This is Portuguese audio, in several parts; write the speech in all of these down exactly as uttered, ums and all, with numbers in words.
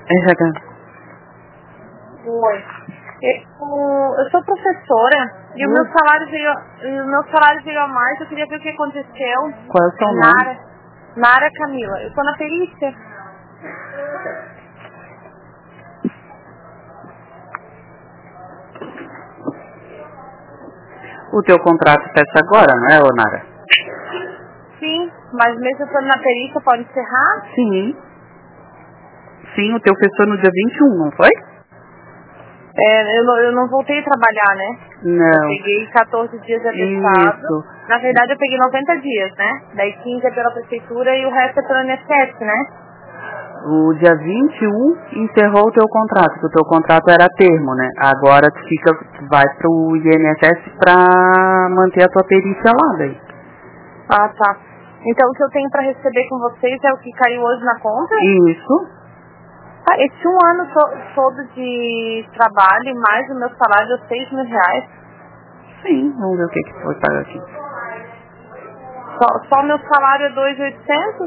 R H. Oi. Eu, eu sou professora e hum. o meu salário veio, o meu salário veio a mais. Eu queria ver o que aconteceu. Qual é o seu nome? Nara, Nara Camila. Eu tô na perícia. O teu contrato fecha agora, não é, ô Nara? Sim, mas mesmo eu tô na perícia, pode encerrar? Sim. Sim, o teu fechou no dia vinte e um, não foi? É, eu não, eu não voltei a trabalhar, né? Não. Eu peguei quatorze dias de atestado. Isso. Na verdade, eu peguei noventa dias, né? Daí quinze é pela prefeitura e o resto é pelo I N S S, né? O dia vinte e um encerrou o teu contrato, porque o teu contrato era termo, né? Agora tu fica, tu vai pro I N S S pra manter a tua perícia lá, daí. Ah, tá. Então o que eu tenho pra receber com vocês é o que caiu hoje na conta? Isso. Ah, esse um ano to todo de trabalho, mais o meu salário deu seis mil reais. Sim, vamos ver o que que foi pagar aqui. Só o meu salário é dois mil e oitocentos?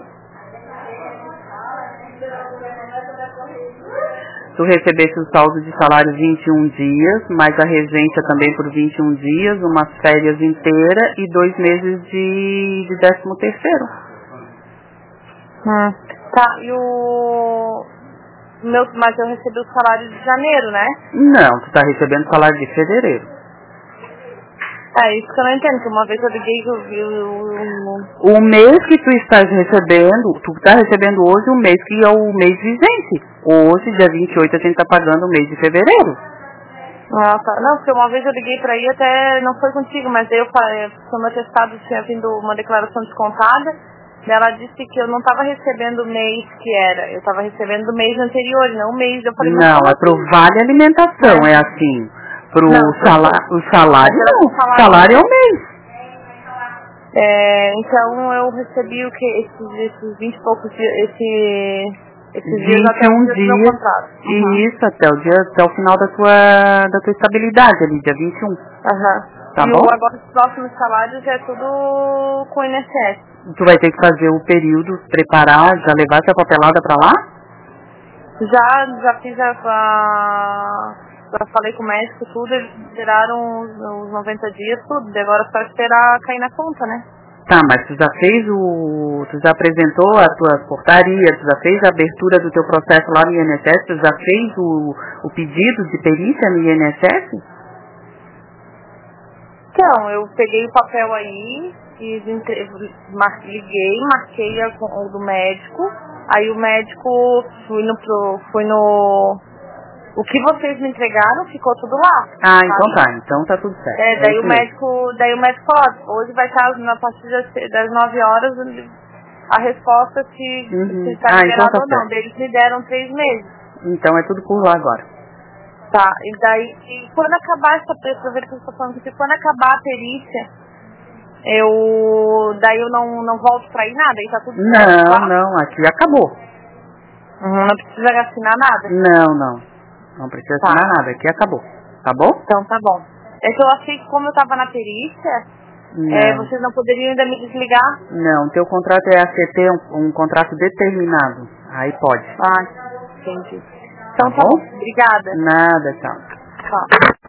Tu recebesse o saldo de salário vinte e um dias, mais a regência também por vinte e um dias, umas férias inteiras e dois meses de, de décimo terceiro. Hum. Tá, e o... Meu, mas eu recebi o salário de janeiro, né? Não, tu tá recebendo salário de fevereiro. É isso que eu não entendo, que uma vez eu liguei que eu vi o... O mês que tu estás recebendo, tu tá recebendo hoje o mês que é o mês vigente. Hoje, dia vinte e oito, a gente tá pagando o mês de fevereiro. Ah, tá. Não, porque uma vez eu liguei pra aí, até não foi contigo, mas daí eu falei, porque o meu atestado tinha vindo uma declaração descontada, e ela disse que eu não tava recebendo o mês que era, eu tava recebendo do mês anterior, não o mês. Eu falei, não, é pro vale alimentação, é, é assim. Pro salário, o salário não, o salário é o mês. É, então eu recebi o que? Esses, esses vinte e poucos dias, esse, esses dias até o dia do meu contrato. Uhum. Isso, até o, dia, até o final da tua, da tua estabilidade ali, dia vinte e um. Uhum. Tá e bom? O, agora os próximos salários é tudo com o I N S S. Tu vai ter que fazer o período, preparar, já levar essa papelada pra lá? Já, já fiz a... a já falei com o médico, tudo, eles liberaram os, os noventa dias, tudo. E agora é só esperar cair na conta, né? Tá, mas tu já fez o... Tu já apresentou a tua portaria, tu já fez a abertura do teu processo lá no I N S S, tu já fez o, o pedido de perícia no I N S S? Então, eu peguei o papel aí, e mar, liguei, marquei a, o do médico, aí o médico, fui no... Pro, fui no o que vocês me entregaram ficou tudo lá. Ah, então tá, então tá tudo certo. É, daí é o médico, daí o médico falou, hoje vai estar a partir das, das nove horas a resposta se, uhum. se está ah, liberado então tá ou não. certo. Eles me deram três meses. Então é tudo por lá agora. Tá, e daí, e quando acabar essa perícia, ver que eu estou falando que quando acabar a perícia, eu, daí eu não, não volto pra ir nada, aí tá tudo certo, Não, tá? não, aqui acabou. Uhum, não precisa assinar nada? Não, não. Não precisa tá. assinar nada, aqui acabou. Tá bom? Então tá bom. É que eu achei que como eu tava na perícia, é, vocês não poderiam ainda me desligar? Não, teu contrato é A C T, um, um contrato determinado. Aí pode. Ah, entendi. Então tá tá bom? bom. Obrigada. Nada, tchau. Tá.